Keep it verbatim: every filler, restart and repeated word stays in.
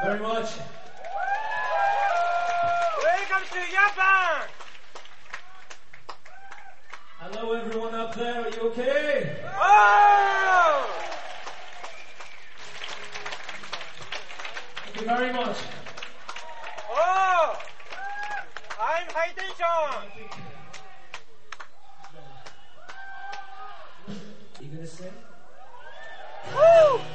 very much. Welcome to Japan! Hello, everyone up there. Are you okay? Oh! Thank you very much. Oh! I'm high tension! You gonna sing? Woo!